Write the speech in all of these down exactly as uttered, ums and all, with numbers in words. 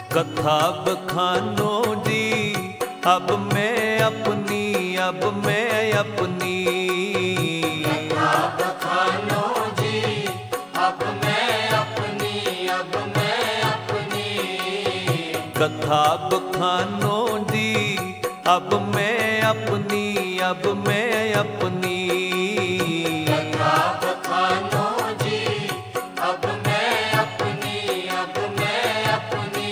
कथा बखानो जी अब मैं अपनी, अब मैं अपनी। कथा बखानो जी अब मैं अपनी, अब मैं अपनी। कथा बखानो जी अब मैं अपनी, अब मैं अपनी। कथा बखानो जी अब मैं अपनी, अब मैं अपनी।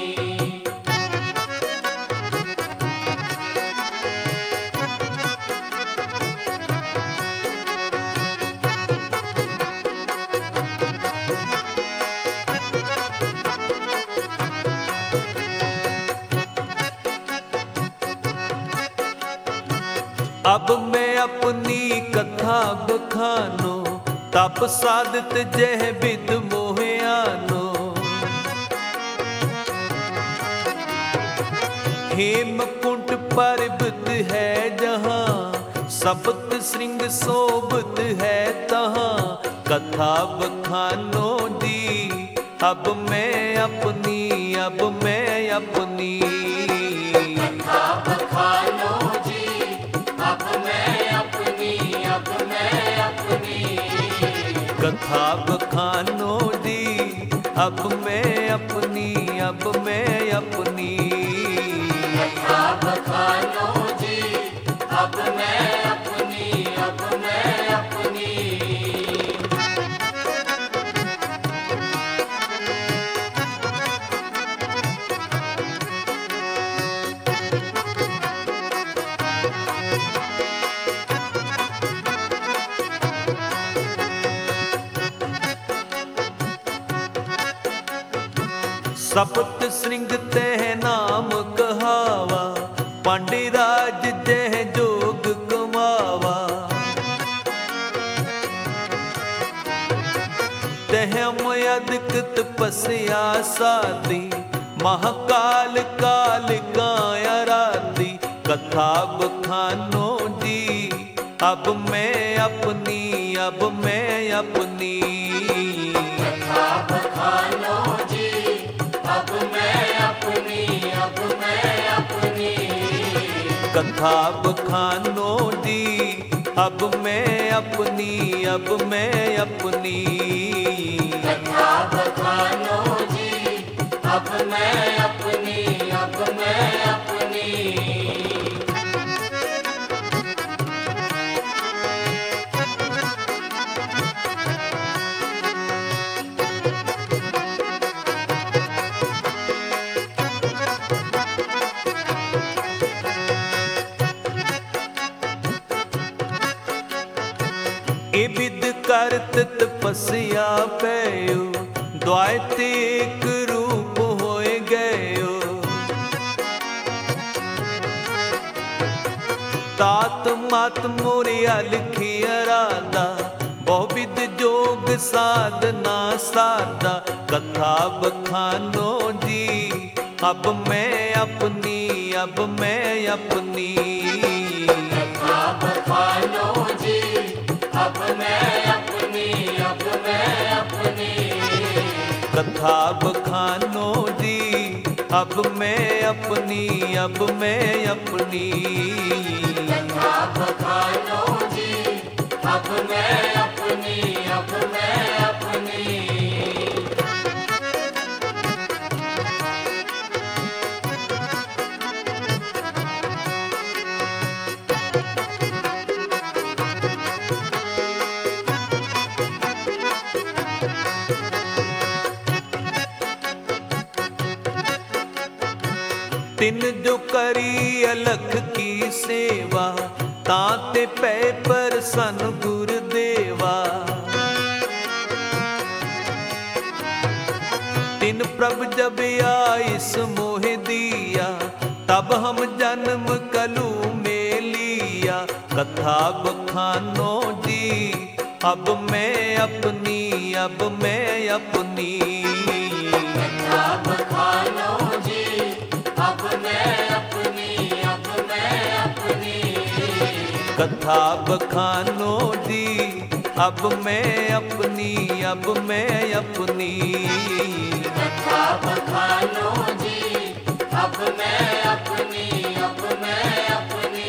अब मैं अपनी कथा बखानो, तप साधत जह विद मोहयानो। हेमकुंट पर्वत है जहाँ, सप्त श्रृंग शोभत है तहाँ। कथा बखानो जी अब मैं अपनी, अब मैं अपनी। कथा बखानो जी अब मैं अपनी, अब मैं अपनी। कथा बखानो जी अब मैं अपनी, अब मैं अपनी। कथा बखानो जी अब मैं अपनी, अब मैं अपनी। सप्त श्रृंग तह नाम कहावा, पांडे राज जह जोग कमावा। तह मयद तपस्या साधी, महाकाल काल काया राधी। कथा बखानो जी अब मैं अपनी, अब मैं अपनी। कथा बखानो जी अब मैं अपनी, अब मैं अपनी। कथा बखानो जी अब मैं अपनी, अब मैं अपनी। कथा बखानो जी अब मैं अपनी, अब मैं अपनी। ए विद करत तपस्या पैयो, द्वैत एक रूप होए गयो। तात मात मोरे अलखी अराधा, बहुविध जोग साधना साधा। कथा बखानो जी अब मैं अपनी, अब मैं अपनी। कथा बखानो जी अब मैं अपनी, अब मैं अपनी। कथा बखानो जी अब मैं अपनी, अब मैं अपनी। कथा बखानो जी अब मैं अपनी, अब मैं अपनी। तिन जो करी अलख की सेवा, ताते पै पर सन गुरुदेवा। तिन प्रभ जब आइस मोह दिया, तब हम जन्म कलू में लिया। कथा बखानो जी अब मैं अपनी, अब मैं अपनी। कथा बखानो जी अब मैं अपनी, अब मैं अपनी। कथा बखानो जी अब मैं अपनी, अब मैं अपनी। कथा बखानो जी अब मैं अपनी, अब मैं अपनी।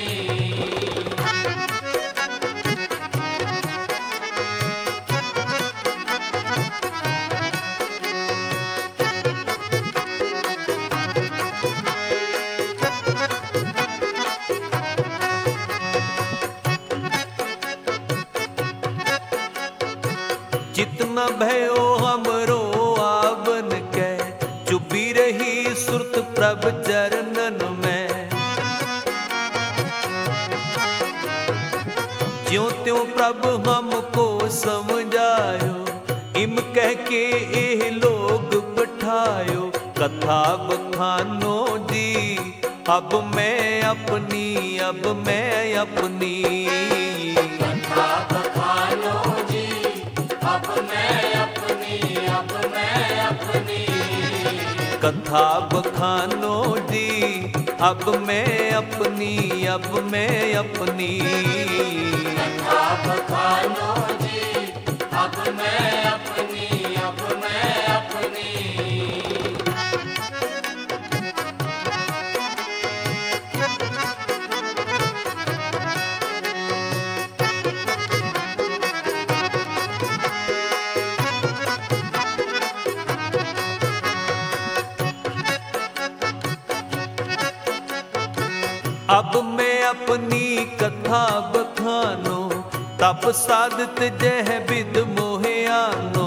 जितना भयो हमरो आवन कै, चुपी रही सुरत प्रभ चरणन में। ज्यों त्यों प्रभ हमको समझायो, इम कह के एह लोग बिठायो। कथा बखानो जी अब मैं अपनी, अब मैं अपनी। कथा बखानो जी अब मैं अपनी, अब मैं अपनी। कथा बखानो जी अब मैं अपनी, अब मैं अपनी। कथा बखानो जी अब मैं अपनी, अब मैं अपनी। अब मैं अपनी कथा बखानो, तप साधत जह विद मोहे आनो।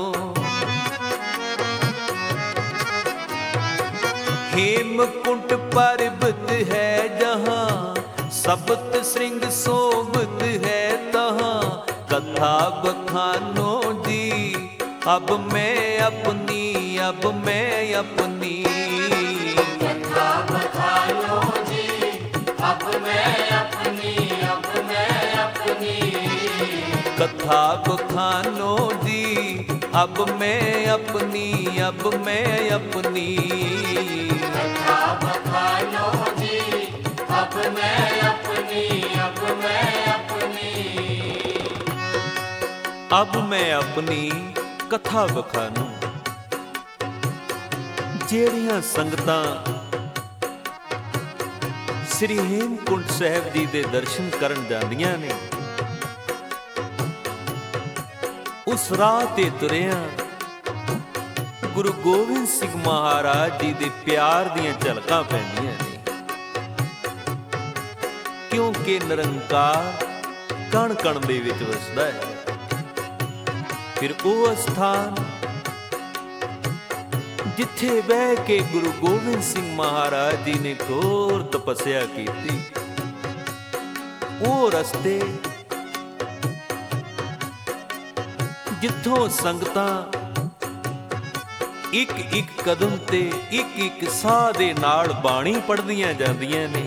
हेमकुंट पर्वत है जहाँ, सप्त श्रृंग शोभत है तहाँ। कथा बखानो जी अब मैं अपनी, अब मैं अपनी। कथा बखानो जी अब मैं अपनी, अब मैं अपनी। कथा बखानो जी अब मैं अपनी, अब मैं अपनी। कथा बखानो जी अब मैं अपनी, अब मैं अपनी। अब मैं अपनी कथा बखानू। ਜਿਹੜੀਆਂ ਸੰਗਤਾਂ ਸ੍ਰੀ ਹੇਮਕੁੰਟ ਸਾਹਿਬ ਜੀ ਦੇ ਦਰਸ਼ਨ ਕਰਨ ਜਾਂਦੀਆਂ ਨੇ, ਉਸ ਰਾਹ ਤੇ ਤੁਰਿਆਂ ਗੁਰੂ ਗੋਬਿੰਦ ਸਿੰਘ ਮਹਾਰਾਜ ਜੀ ਦੇ ਪਿਆਰ ਦੀਆਂ ਝਲਕਾਂ ਪੈਂਦੀਆਂ ਨੇ। ਕਿਉਂਕਿ ਨਿਰੰਕਾਰ ਕਣ ਕਣ ਦੇ ਵਿੱਚ ਵਸਦਾ ਹੈ। ਫਿਰ ਉਹ ਅਸਥਾਨ ਜਿੱਥੇ ਬਹਿ ਕੇ ਗੁਰੂ ਗੋਬਿੰਦ ਸਿੰਘ ਮਹਾਰਾਜ ਜੀ ਨੇ ਘੋਰ ਤਪੱਸਿਆ ਕੀਤੀ, ਉਹ ਰਸਤੇ ਜਿੱਥੋਂ ਸੰਗਤਾਂ ਇੱਕ ਇੱਕ ਕਦਮ ਤੇ ਇੱਕ ਇੱਕ ਸਾਹ ਦੇ ਨਾਲ ਬਾਣੀ ਪੜ੍ਹਦੀਆਂ ਜਾਂਦੀਆਂ ਨੇ,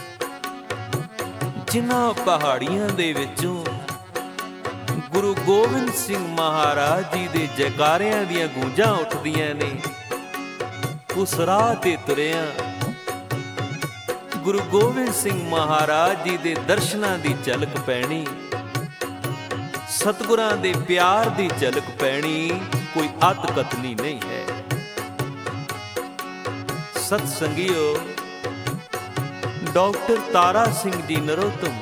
ਜਿਨ੍ਹਾਂ ਪਹਾੜੀਆਂ ਦੇ ਵਿੱਚੋਂ ਗੁਰੂ ਗੋਬਿੰਦ ਸਿੰਘ ਮਹਾਰਾਜ ਜੀ ਦੇ ਜੈਕਾਰਿਆਂ ਦੀਆਂ ਗੂੰਜਾਂ ਉੱਠਦੀਆਂ ਨੇ, ਉਸ ਰਾਹ ਤੇ ਤੁਰਿਆਂ ਗੁਰੂ ਗੋਬਿੰਦ ਸਿੰਘ ਮਹਾਰਾਜ ਜੀ ਦੇ ਦਰਸ਼ਨਾਂ ਦੀ ਝਲਕ ਪੈਣੀ, ਸਤਿਗੁਰਾਂ ਦੇ ਪਿਆਰ ਦੀ ਝਲਕ ਪੈਣੀ ਕੋਈ ਅਤ ਕਥਨੀ ਨਹੀਂ ਹੈ। ਸਤ ਸੰਗਿਓ, ਡਾਕਟਰ ਤਾਰਾ ਸਿੰਘ ਜੀ ਨਰੋਤਮ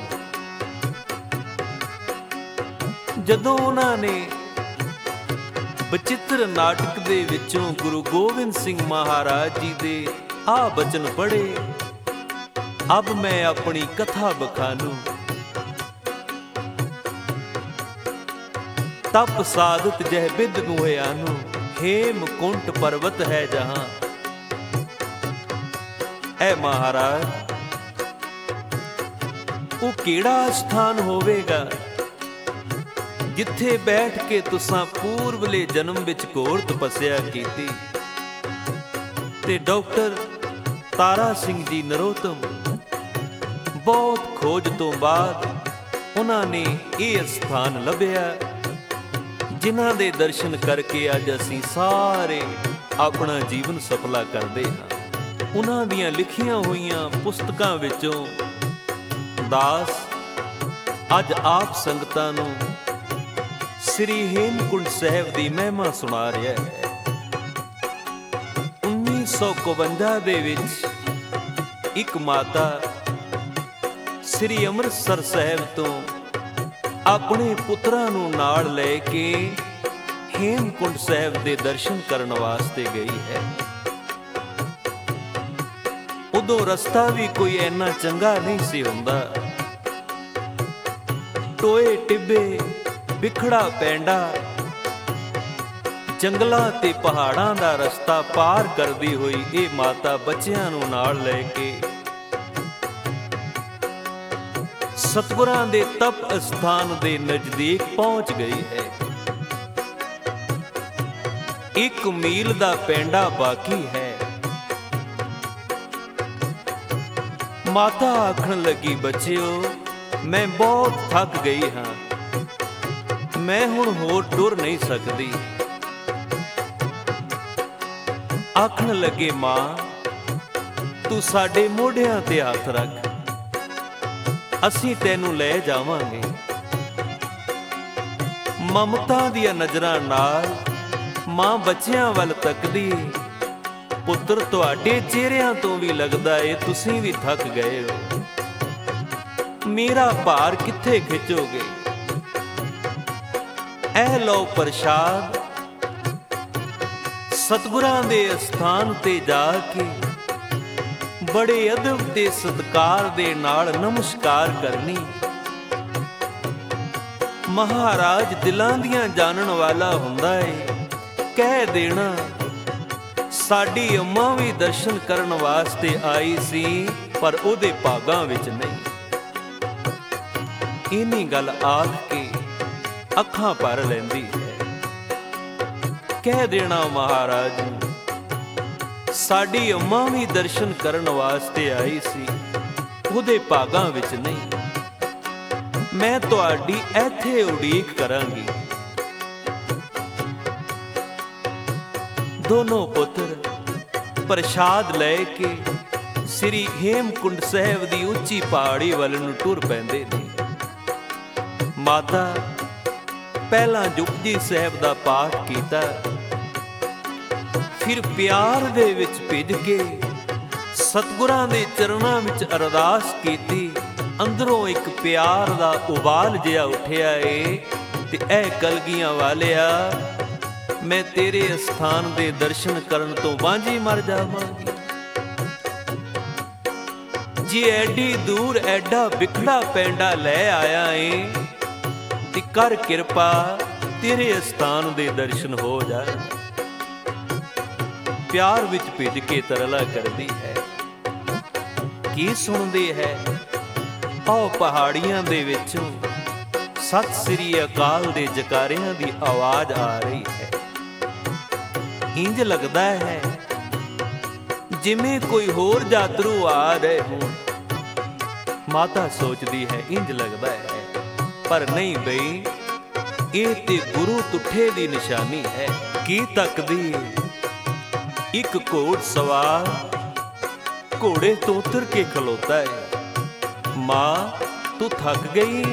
ਜਦੋਂ ਉਹਨਾਂ ਨੇ ਬਚਿੱਤਰ ਨਾਟਕ ਦੇ ਵਿੱਚੋਂ ਗੁਰੂ ਗੋਬਿੰਦ ਸਿੰਘ ਮਹਾਰਾਜ ਜੀ ਦੇ ਆਹ ਬਚਨ ਪੜ੍ਹੇ, ਅਬ ਮੈਂ ਆਪਣੀ ਕਥਾ ਬਖਾਨੂ। ਤਪ ਸਾਧਤ ਜਹ ਬਿਦ ਮੁਹਿਆਨੂ, ਹੇਮਕੁੰਟ ਪਰਵਤ ਹੈ ਜਹਾਂ। ਐ ਮਹਾਰਾਜ, ਉਹ ਕਿਹੜਾ ਸਥਾਨ ਹੋਵੇਗਾ ਜਿੱਥੇ ਬੈਠ ਕੇ ਤੁਸਾਂ ਪੂਰਬਲੇ ਜਨਮ ਵਿੱਚ ਘੋਰ ਤਪੱਸਿਆ ਕੀਤੀ। ਤੇ ਡਾਕਟਰ ਤਾਰਾ ਸਿੰਘ ਜੀ ਨਰੋਤਮ ਬਹੁਤ ਖੋਜ ਤੋਂ ਬਾਅਦ ਉਹਨਾਂ ਨੇ ਇਹ ਸਥਾਨ ਲੱਭਿਆ, ਜਿਨ੍ਹਾਂ ਦੇ ਦਰਸ਼ਨ ਕਰਕੇ ਅੱਜ ਅਸੀਂ ਸਾਰੇ ਆਪਣਾ ਜੀਵਨ ਸਫਲਾ ਕਰਦੇ ਹਾਂ। ਉਹਨਾਂ ਦੀਆਂ ਲਿਖੀਆਂ ਹੋਈਆਂ ਪੁਸਤਕਾਂ ਵਿੱਚੋਂ ਦਾਸ ਅੱਜ ਆਪ ਸੰਗਤਾਂ ਨੂੰ ਸ੍ਰੀ ਹੇਮਕੁੰਟ ਸਾਹਿਬ ਦੀ ਮਹਿਮਾ ਸੁਣਾ ਰਿਹਾ ਹੈ। ਉੱਨੀ ਸੌ ਇਕਵੰਜਾ ਦੇ ਵਿੱਚ ਇੱਕ ਮਾਤਾ ਸ੍ਰੀ ਅੰਮ੍ਰਿਤਸਰ ਸਾਹਿਬ ਤੋਂ ਆਪਣੇ ਪੁੱਤਰਾਂ ਨੂੰ ਨਾਲ ਲੈ ਕੇ ਹੇਮਕੁੰਟ ਸਾਹਿਬ ਦੇ ਦਰਸ਼ਨ ਕਰਨ ਵਾਸਤੇ ਗਈ ਹੈ। ਉਦੋਂ ਰਸਤਾ ਵੀ ਕੋਈ ਇੰਨਾ ਚੰਗਾ ਨਹੀਂ ਸੀ ਹੁੰਦਾ। ਟੋਏ ਟਿੱਬੇ, ਵਿਖੜਾ ਪੈਂਡਾ, ਜੰਗਲਾਂ ਤੇ ਪਹਾੜਾਂ ਦਾ ਰਸਤਾ ਪਾਰ ਕਰਦੀ ਹੋਈ ਇਹ ਮਾਤਾ ਬੱਚਿਆਂ ਨੂੰ ਨਾਲ ਲੈ ਕੇ ਸਤਿਗੁਰਾਂ ਦੇ ਤਪ ਅਸਥਾਨ ਦੇ ਨਜ਼ਦੀਕ ਪਹੁੰਚ ਗਈ ਹੈ। ਇੱਕ ਮੀਲ ਦਾ ਪੈਂਡਾ ਬਾਕੀ ਹੈ। ਮਾਤਾ ਆਖਣ ਲੱਗੀ, ਬੱਚਿਓ ਮੈਂ ਬਹੁਤ ਥੱਕ ਗਈ ਹਾਂ, ਮੈਂ ਹੁਣ ਹੋਰ ਟੁਰ ਨਹੀਂ ਸਕਦੀ। ਆਖਣ ਲੱਗੇ, ਮਾਂ ਤੂੰ ਸਾਡੇ ਮੋਢਿਆਂ ਤੇ ਹੱਥ ਰੱਖ, ਅਸੀਂ ਤੈਨੂੰ ਲੈ ਜਾਵਾਂਗੇ। ਮਮਤਾ ਦੀਆਂ ਨਜ਼ਰਾਂ ਨਾਲ ਮਾਂ ਬੱਚਿਆਂ ਵੱਲ ਤੱਕਦੀ, ਪੁੱਤਰ ਤੁਹਾਡੇ ਚਿਹਰਿਆਂ ਤੋਂ ਵੀ ਲੱਗਦਾ ਏ ਤੁਸੀਂ ਵੀ ਥੱਕ ਗਏ ਹੋ, ਮੇਰਾ ਭਾਰ ਕਿੱਥੇ ਖਿੱਚੋਗੇ? ਇਹ ਲਓ ਪ੍ਰਸ਼ਾਦ। ਸਤਿਗੁਰਾਂ ਦੇ ਅਸਥਾਨ ਤੇ ਜਾ ਕੇ ਬੜੇ ਅਦਬ ਤੇ ਸਤਿਕਾਰ ਦੇ ਨਾਲ ਨਮਸਕਾਰ ਕਰਨੀ। ਮਹਾਰਾਜ ਦਿਲਾਂ ਦੀਆਂ ਜਾਣਨ ਵਾਲਾ ਹੁੰਦਾ ਏ, ਕਹਿ ਦੇਣਾ ਸਾਡੀ ਅੰਮਾ ਵੀ ਦਰਸ਼ਨ ਕਰਨ ਵਾਸਤੇ ਆਈ ਸੀ, ਪਰ ਉਹਦੇ ਭਾਗਾਂ ਵਿੱਚ ਨਹੀਂ। ਇੰਨੀ ਗੱਲ ਆਖ ਕੇ ਅੱਖਾਂ ਭਰ ਲੈਂਦੀ ਹੈ। ਕਹਿ ਦੇਣਾ ਮਹਾਰਾਜ ਨੂੰ, ਸਾਡੀ ਅੰਮਾ ਵੀ ਦਰਸ਼ਨ ਕਰਨ ਵਾਸਤੇ ਆਈ ਸੀ, ਉਹਦੇ ਭਾਗਾਂ ਵਿੱਚ ਨਹੀਂ। ਮੈਂ ਤੁਹਾਡੀ ਇੱਥੇ ਉਡੀਕ ਕਰਾਂਗੀ। ਦੋਨੋਂ ਪੁੱਤਰ ਪ੍ਰਸ਼ਾਦ ਲੈ ਕੇ ਸ੍ਰੀ ਹੇਮਕੁੰਟ ਸਾਹਿਬ ਦੀ ਉੱਚੀ ਪਹਾੜੀ ਵੱਲ ਨੂੰ ਟੁਰ ਪੈਂਦੇ ਨੇ। ਮਾਤਾ ਪਹਿਲਾਂ ਜਪਜੀ ਸਾਹਿਬ ਦਾ ਪਾਠ ਕੀਤਾ, ਫਿਰ ਪਿਆਰ ਦੇ ਵਿੱਚ ਭਿੱਜ ਕੇ ਸਤਿਗੁਰਾਂ ਦੇ ਚਰਨਾਂ ਵਿੱਚ ਅਰਦਾਸ ਕੀਤੀ। ਅੰਦਰੋਂ ਇੱਕ ਪਿਆਰ ਦਾ ਉਬਾਲ ਜਿਹਾ ਉੱਠਿਆ ਏ ਤੇ ਇਹ ਕਲਗੀਆਂ ਵਾਲਿਆ, ਮੈਂ ਤੇਰੇ ਅਸਥਾਨ ਦੇ ਦਰਸ਼ਨ ਕਰਨ ਤੋਂ ਵਾਂਝੀ ਮਰ ਜਾਵਾਂਗੀ। ਜੀ ਐਡੀ ਦੂਰ ਐਡਾ ਵਿਖੜਾ ਪੈਂਡਾ ਲੈ ਆਇਆ ਏ ਤੇ ਕਰ ਕਿਰਪਾ ਤੇਰੇ ਅਸਥਾਨ ਦੇ ਦਰਸ਼ਨ ਹੋ ਜਾਣ। ਪਿਆਰ ਵਿੱਚ ਭਿੱਜ ਕੇ ਤਰਲਾ ਕਰਦੀ ਹੈ। ਕੀ ਸੁਣਦੀ ਹੈ? ਆਹ ਪਹਾੜੀਆਂ ਦੇ ਵਿੱਚੋਂ ਸਤਿ ਸ੍ਰੀ ਅਕਾਲ ਦੇ ਜਕਾਰਿਆਂ ਦੀ ਆਵਾਜ਼ ਆ ਰਹੀ ਹੈ। ਇੰਜ ਲੱਗਦਾ ਹੈ ਜਿਵੇਂ ਕੋਈ ਹੋਰ ਯਾਤਰੂ ਆ ਰਹੇ ਹੋਣ। ਮਾਤਾ ਸੋਚਦੀ ਹੈ, ਇੰਜ ਲੱਗਦਾ ਹੈ, ਪਰ ਨਹੀਂ ਬਈ, ਇਹ ਤੇ ਗੁਰੂ ਤੁੱਠੇ ਦੀ ਨਿਸ਼ਾਨੀ ਹੈ। ਕੀ ਤੱਕਦੀ? ਇੱਕ ਘੋੜ ਸਵਾਰ ਘੋੜੇ ਤੋਂ ਉਤਰ ਕੇ ਖਲੋਤਾ ਹੈ। ਮਾਂ ਤੂੰ ਥੱਕ ਗਈ?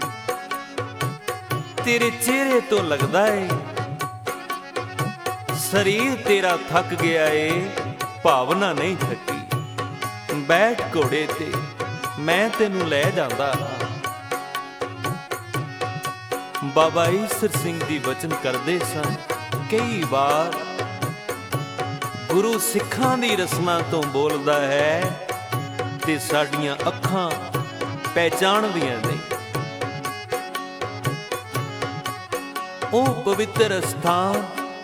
ਤੇਰੇ ਚਿਹਰੇ ਤੋਂ ਲੱਗਦਾ ਏ ਸਰੀਰ ਤੇਰਾ ਥੱਕ ਗਿਆ ਏ, ਭਾਵਨਾ ਨਹੀਂ ਥੱਕੀ। ਬੈਠ ਘੋੜੇ ਤੇ, ਮੈਂ ਤੈਨੂੰ ਲੈ ਜਾਂਦਾ ਹਾਂ। ਬਾਬਾ ਈਸਰ ਸਿੰਘ ਜੀ ਬਚਨ ਕਰਦੇ ਸਨ, ਕਈ ਵਾਰ ਗੁਰੂ ਸਿੱਖਾਂ ਦੀ ਰਸਨਾ ਤੋਂ ਬੋਲਦਾ ਹੈ ਤੇ ਸਾਡੀਆਂ ਅੱਖਾਂ ਪਹਿਚਾਣਦੀਆਂ ਨਹੀਂ। ਉਹ ਪਵਿੱਤਰ ਸਥਾਨ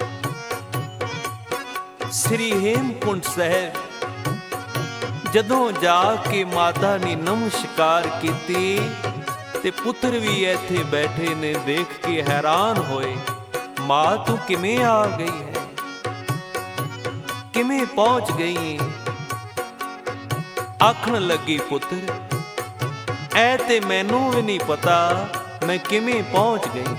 ਸ੍ਰੀ ਹੇਮਕੁੰਟ ਸਾਹਿਬ ਜਦੋਂ ਜਾ ਕੇ ਮਾਤਾ ਨੇ ਨਮਸਕਾਰ ਕੀਤੀ ਤੇ ਪੁੱਤਰ ਵੀ ਇੱਥੇ ਬੈਠੇ ਨੇ, ਦੇਖ ਕੇ ਹੈਰਾਨ ਹੋਏ। ਮਾਂ ਤੂੰ ਕਿਵੇਂ ਆ ਗਈ ਹੈ? ਕਿਵੇਂ ਪਹੁੰਚ ਗਈ? ਆਖਣ ਲੱਗੀ, ਪੁੱਤਰ ਐ ਤੇ ਮੈਨੂੰ ਵੀ ਨਹੀਂ ਪਤਾ ਮੈਂ ਕਿਵੇਂ ਪਹੁੰਚ ਗਈ।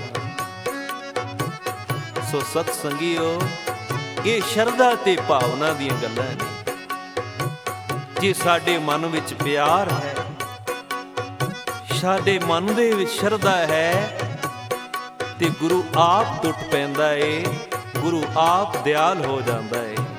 ਸੋ ਸਤ ਸੰਗੀਓ, ਇਹ ਸ਼ਰਧਾ ਤੇ ਭਾਵਨਾ ਦੀਆਂ ਗੱਲਾਂ ਨੇ। ਜੇ ਸਾਡੇ ਮਨ ਵਿੱਚ ਪਿਆਰ ਹੈ, ਸਾਡੇ ਮਨ ਦੇ ਵਿੱਚ ਸ਼ਰਧਾ ਹੈ, ਤੇ ਗੁਰੂ ਆਪ ਟੁੱਟ ਪੈਂਦਾ ਏ, ਗੁਰੂ ਆਪ ਦਿਆਲ ਹੋ ਜਾਂਦਾ ਏ।